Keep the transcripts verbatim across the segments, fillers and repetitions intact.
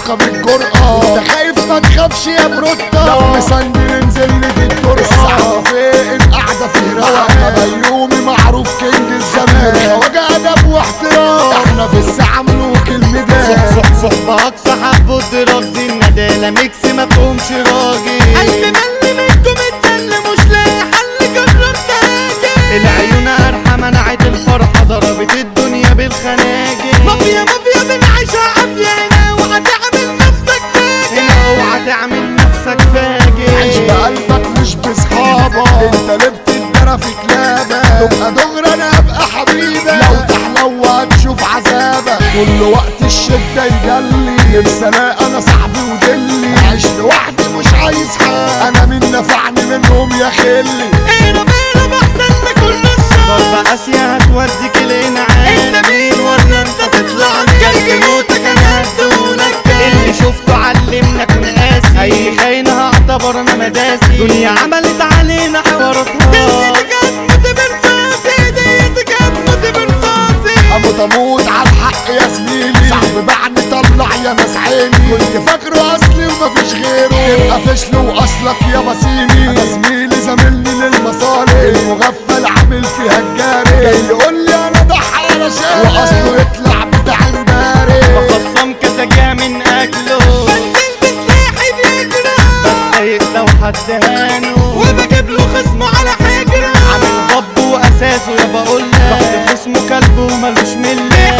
ثقة بالجرأة، انت خايف ما تخافش يا بروتا، لو مسندل انزل لي في الطرقة. الساعة فين القعدة في روقان، بيومي معروف كينج الزمان، خواجة أدب واحترام، احنا في الساعة ملوك الميدان. صحبك سحب ودراك زي الندالة ميكس مفهومش راجل، قلبي ملي منكم اتسلى مش لاقي حل جربت اجي، العيون قرحة منعت الفرحة ضربت الدنيا بالخناجر، مافيا مافيا بنعيشها عافية هنا وهتعمل نفسك فاجر، هنا اوعى تعمل نفسك فاجر، عيش بقلبك مش بصحابك، انت ليه بتتدرى في كلابك، تبقى دغري انا ابقى حبيبك، لو تحلو هتشوف عذابك، كل وقت الشدة يجلي، نفسي الاقي انا صاحبي ودلي، عيش لوحدي مش عايز حد، انا مين نفعني منهم يا خلي، انا بينا احسن لكل الشر، ضربة قاسية هتوديك الانعام، انت مين ولا انت تطلع جاي موتك انا هدولك، اللي شفته علمنا كن قاسي، اي خاينة هعتبر انا مداسي، دنيا عملت علينا حواراتها، ديتك هتموت برصاصي، ديتك هتموت برصاصي، اموت اموت على الحق يا زميلي، صاحبي بعد طلع يا ناس عيني، كنت فاكره اصلي ومفيش غيره، يبقى فشل واصلك يا بسيمي، انا زميلي زميلني للمصالح، المغفل عامل فيها الجاري، جاي يقول لي انا ضحى علشان واصله يطلع بتاع امبارح، بخصم كسجاه من اكله، بنزل بسلاحي بيجرى، بتضايق لو حد هانه، وبجيب له خصمه على حجره، عامل ضب واساسه يا بقولك، باخد خصمه كلب ومالوش مله،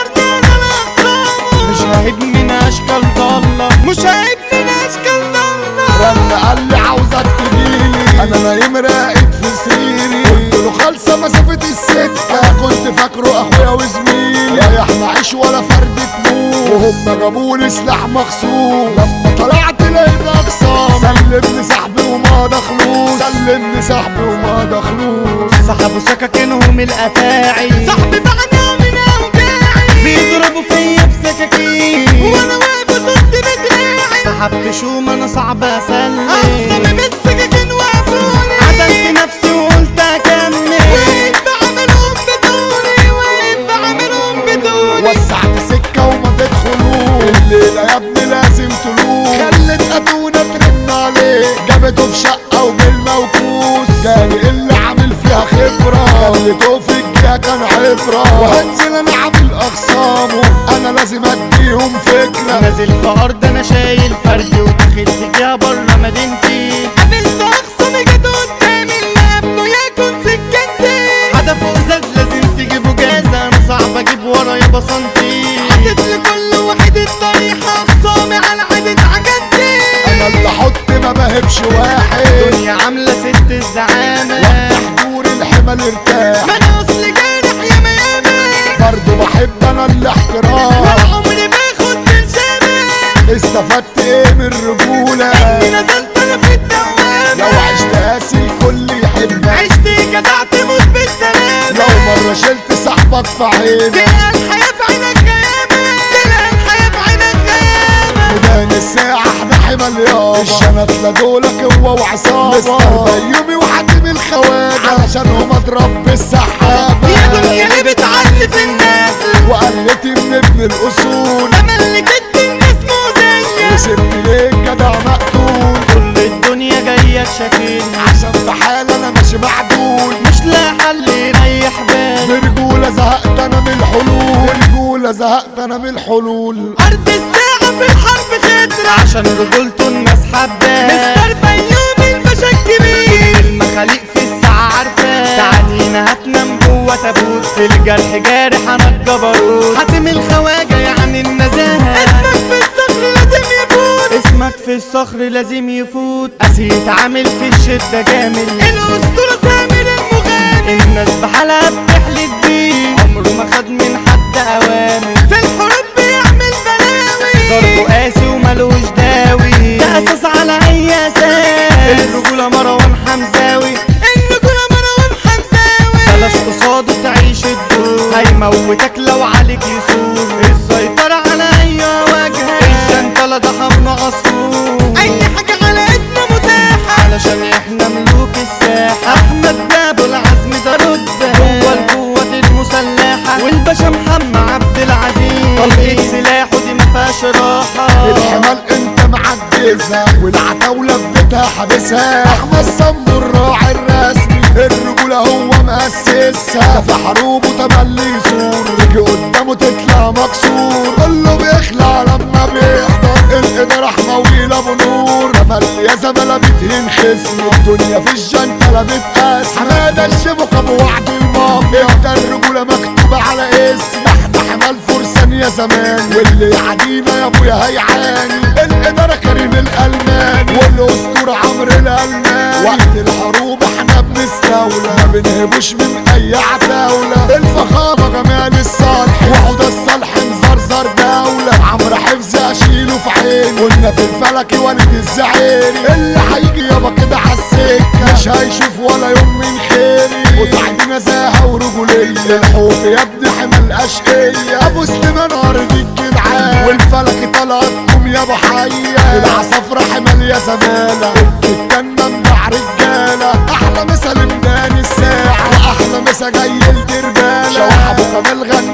مش ههب من اشكال ضالة، مش ههب من اشكال ضالة، رن قال لي عاوزك تجيلي، انا نايم راقد في سريري، قلت له خالصة مسافة السكة، انا كنت فاكره اخويا وزميلي، رايح معيش ولا فردة موس، وهم جابولي سلاح مخصوص، لما طلعت لقيت اقسام، سلمني صاحبي وما دخلوش، سلمني صاحبي وما دخلوش، سحبوا سكاكينهم الافاعي، صاحبي بعنا من اوجاعي، بيضربوا فيا بسكاكين، وانا واقف ضد بدراعي، سحبت شوم انا صعب اسلم، اخصمي بالسكاكين وقفوني، عدلت نفسي وقلت اكمل، وقيت بعملهم بدوني، وقيت بعملهم بدوني، وسعت سكة وما تدخلوش، الليلة يا ابني لازم تلوش، خلت ادونا ترن عليه، جابته في شقة وبالموكوس، جالي اللي عامل فيها خبرة، خليته في الجهة كان عبرة، وهنزل انا عامل اخصامه، انا لازم اديهم فكرة، نازل في ارض انا شايل فردي، وداخل سجيها برا مدينتي، قابلت اخصامي جت قدامي اللي قبله ياكل سكنتي، هدفه ازاز لازم تجيبه جازة، انا صعب اجيب ورا يا بصنتي، حطيت لكل واحد الطريحة، اخصامي على عدد عجلتي، انا اللي احط ما بهبش واحد، الدنيا عاملة ست الزعامة، وافتح دور الحمل ارتاح، ما انا اصلي جارح يا ميامي، برضه بحب انا الاحترام، ولا عمري باخد من شامي، استفدت ايه من الرجولة، اني نزلت انا في الدوامة، لو عشت قاسي الكل يحبك، عشت جدع تموت بالسلامة، لو مرة شلت صاحبك في عينك، تلقى الحياة في عينك غيامة، تلقى الحياة في عينك غيامة، ميدان الساعة احنا حمل يابا، الشنطلة دولك هو وعصابة، مستر بيومي وحاتم الخواجة، علشانهم اضرب بالسحابة، يا دنيا اللي بتعلي في الناس، وقلتي من ابن الاصول، تملكت الناس مؤذية، وسبت ليه جدع مقتول، كل الدنيا جاية تشاكلني، عشان في حال انا ماشي معدول، مش لاقي حل يريح بالي، برجولة زهقت انا من الحلول، برجولة زهقت انا من الحلول، أرض الساعة في الحرب خطرة، عشان رجولته الناس حباه، مستر بيومي الباشا الكبير، المخاليق في الساعة عارفاه، تعالينا هتنام جوه تابوت، في الجرح جارح انا الجبروت، حاتم الخواجة يعني النزاهة، اسمك في الصخر لازم يفوت، اسمك في الصخر لازم يفوت، قاسيت عامل في الشدة جامل، الأسطورة سامر المغامر، الناس بحالها بتحلف بيه، عمره ما خد من حد أوامر، في الحروب بيعمل بلاوي، ضربه قاسي وملوش داوي، ده أساس على أي أساس، الرجولة مروان حمزاوي، الرجولة مروان حمزاوي، بلاش قصاده تعيش الدور، هيموتك لو عليك يسور، السيطرة على أي واجهة، الجنطلة ده حمل عصفور، أي حاجة على إيدنا متاحة، علشان إحنا ملوك الساحة، أحمد بابو العزم ده رتبة، هو القوة المسلحة، والباشا محمد عبد العزيز، طلقة سلاحه دي مفيهاش راحة، الحمال انت معجزها والعتاولة في بيتها حابسها. احمد صمو الراعي الرسمي الرجولة هو مؤسسها، في حروبه تملي يصور تيجي قدامه تطلع مكسور، كله بيخلع لما بيحضر الإدارة حماويل ابو نور. تملي يا زملاء بتهين خصمه الدنيا في الجنتلة بتقاسم. حمادة الشبك ابو وعد المافيا ده الرجولة مكتوبة على اسم. احنا حمال فرسان يا زمان واللي يعدينا يا ابويا هيعاني. الإدارة كريم الألماني والأسطورة عمرو الألماني. وقت الحروب احنا بنستولى ما بنهبوش من أي عتاولة. الفخامة جمال الصالح وعودة الصالح مزرزر دولة. عمرو حفظ أشيله في عيني قلنا في الفلك والد الزعيري. اللي هيجي يابا كده عالسكة مش هيشوف ولا يوم من خيري. وسعد نزاهة ورجولية الحوف يا ابني حمل أشقية. أبو سليمان أرض الجدعان والفلك طلعتكم يا ابو حية. العصافرة حمل يا زمالة الكتانة مع رجالة. أحلى مسا لمدان الساعة وأحلى مسا جاي الدربالة. شوح أبو كامل غنى